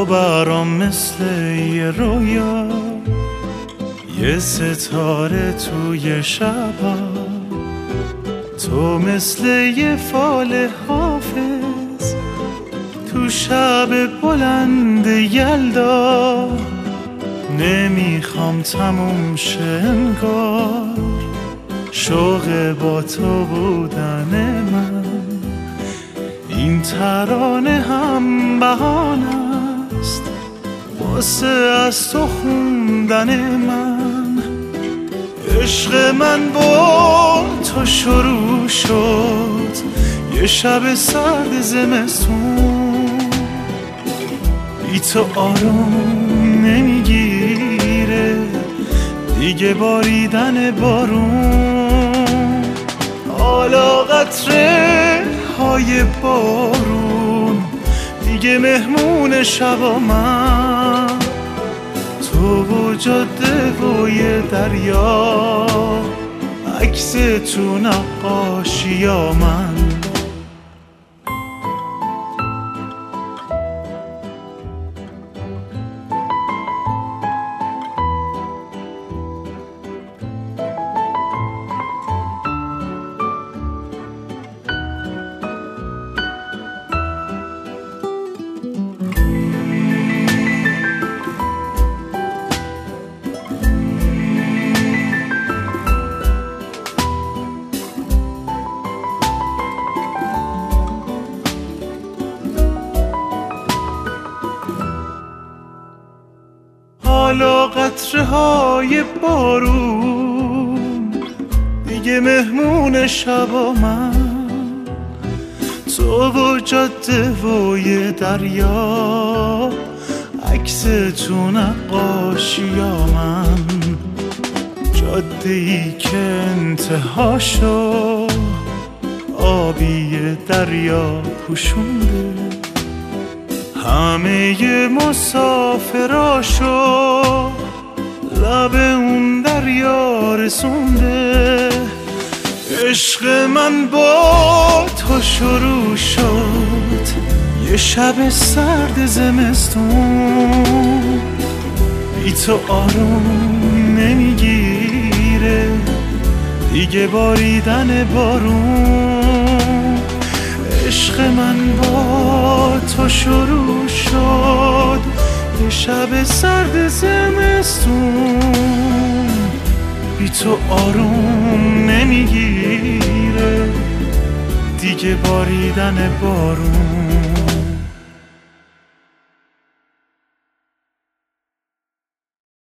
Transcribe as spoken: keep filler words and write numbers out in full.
برام مثل یه رویا، یه ستاره توی شبا، تو مثل یه فال حافظ تو شب بلند یلدا. نمیخوام تموم شه انگار شوق با تو بودن من، این ترانه هم بهانه است واسه از تو خوندن من. عشق من با تو شروع شد یه شب سرد زمستون، بی تو آروم نمیگیره دیگه باریدن بارون. حالا قطره های بارون دیگه مهمون شبا من، تو و جاده و یه دریا، عکس تو نقاشیا من. حالا قطره های بارون دیگه مهمون شبا من، تو و جاده و یه دریا، عکس تو نقاشیا من. جاده ای که انتهاشو آبی دریا پوشونده، همه مسافراشو لب اون دریا رسونده. عشق من با تو شروع شد یه شب سرد زمستون، بی تو آروم نمیگیره دیگه باریدن بارون. عشق من با تو شروع شد یه شب سرد زمستون، بی تو آروم نمیگیره دیگه باریدن بارون.